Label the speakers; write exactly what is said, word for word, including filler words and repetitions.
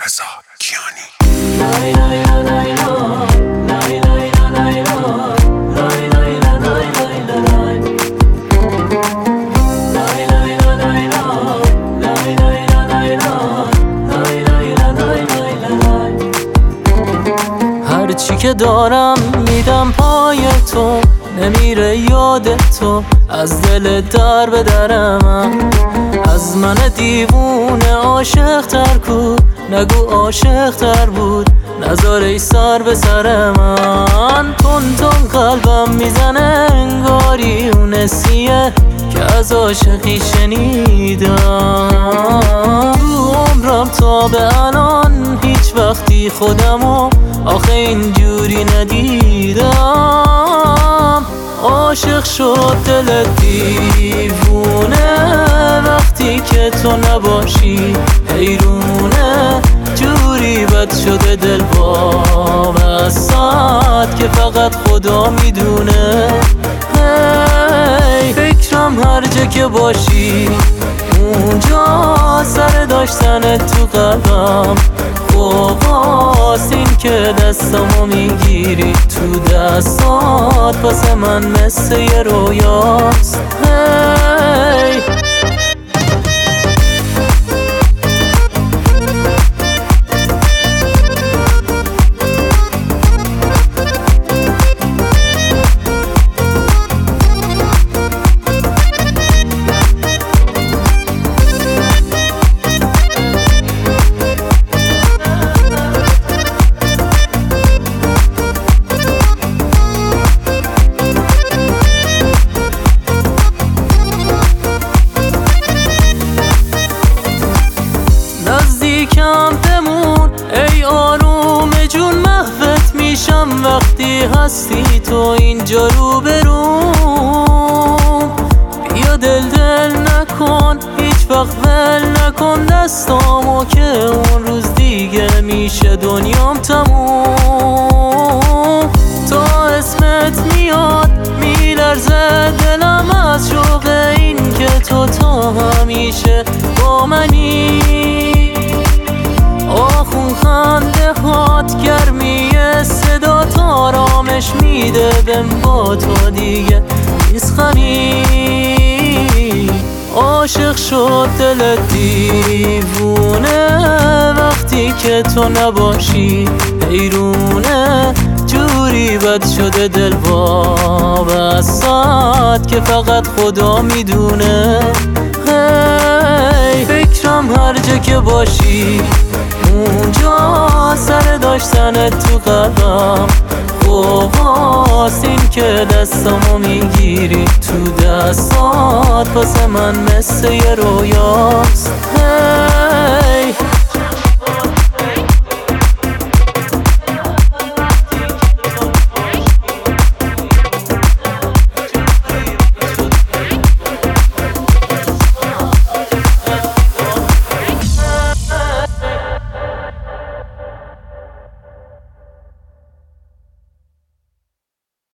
Speaker 1: رضا کیانی.
Speaker 2: هرچی که دارم میدم پای تو، نمیره یاد تو از دل در به درم. از من دیوونه عاشق تر کو، نگو عاشق تر بود، نذار ای سر به سر من. تون تون قلبم میزنه انگاری اون حسیه که از عاشقی شنیدم. تو عمرم تا به الان هیچ وقتی خودمو آخه اینجوری ندیدم. عاشق شد دل دیوونه وقتی که تو نباشی، حیرونه جوری بد شده دل با بسات که فقط خدا میدونه. هی فکرم هر جا که باشی اونجا سر داشتن تو قلبم. خوباست این که دستمو میگیری تو دستات، واسه من مثل یه رویاست. هی نزدیکم بمون ای آروم جون، محوت میشم وقتی هستی تو اینجا رو بروم. بیا دل دل نکن هیچ وقت ول نکن دستامو که اون روز دیگه میشه دنیام تموم. تا اسمت میاد میلرزه دلم از شوق این که تو تا همیشه با منی. آخون خنده هات گرمی صدا تا آرامش میده بهم، با تو دیگه نیسخنی. عاشق شد دل دیوونه وقتی که تو نباشی، حیرونه جوری بد شده دل با بسات که فقط خدا میدونه. هی فکرم هر جا که باشی اونجا سر داشتن تو قلبم. خوباست این که دستمو میگیری تو دستات، واسه من مثل یه رویاست.